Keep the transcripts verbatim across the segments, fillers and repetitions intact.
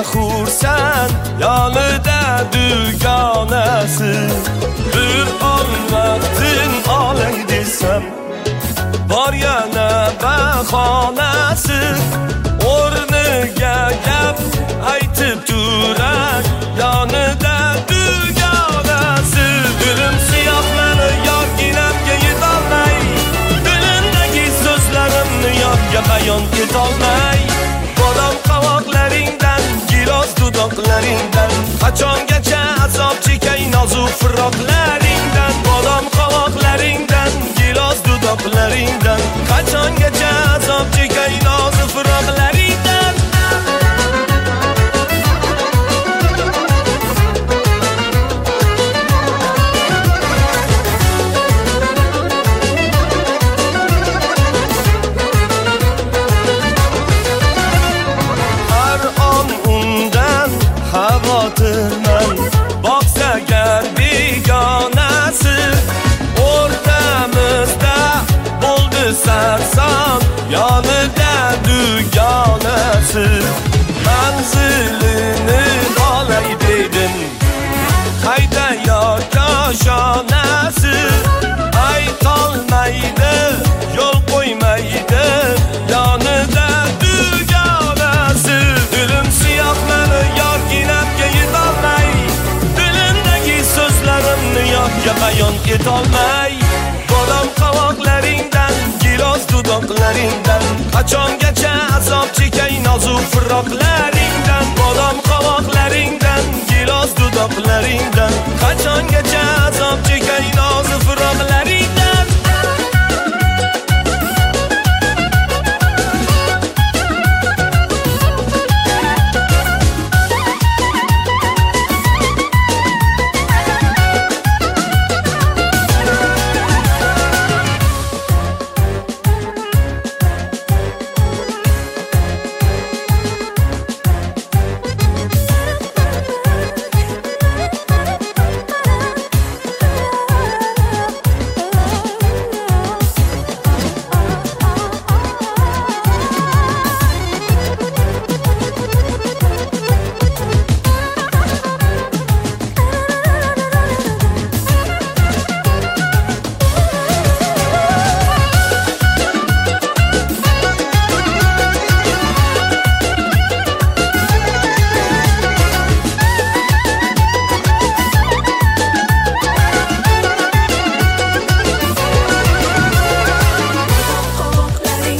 xursan yonida dugonasi. Bir on vaqtin olay desam bor yana bahonasi. O'rniga gap aytib turar yonida dugonasi. Dilim siyoh meni yorginamga yetolmay, dilimdagi so'zlarimni yodga bayon etolmay. Bodom qovoqlaringdan, gilos dudoqlaringdan qachongacha azob chekay nozik firoqlaringdan. Bodom qovoqlaringdan, gilos dudoqlaringdan qachongacha azob chekay nozik firoqlaringdan. Xavotirman boqsa gar begonasi. O'rtamizda bo'ldi sarson yonida dugonasi. Manzilini olay dedim qayda yor koshonasi. Aytolmaydi yo'l qo'ymaydi yonida dugonasi. Dilim siyoh meni yorginamga yetolmay, dilimdagi so'zlarimni yodga bayon etolmay. Bodom qovoqlaringdan, gilos dudoqlaringdan qachongacha azob chekay nozik firoqlaringdan. Bodom qovoqlaringdan, gilos dudoqlaringdan qachongacha azob chekay nozik firoqlaringdan.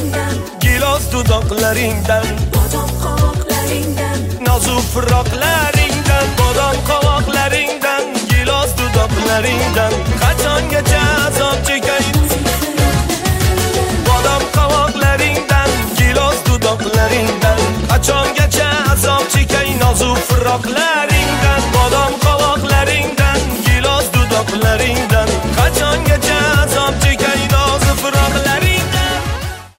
Dudoqlaringdan, bodom qovoqlaringdan nozik firoqlar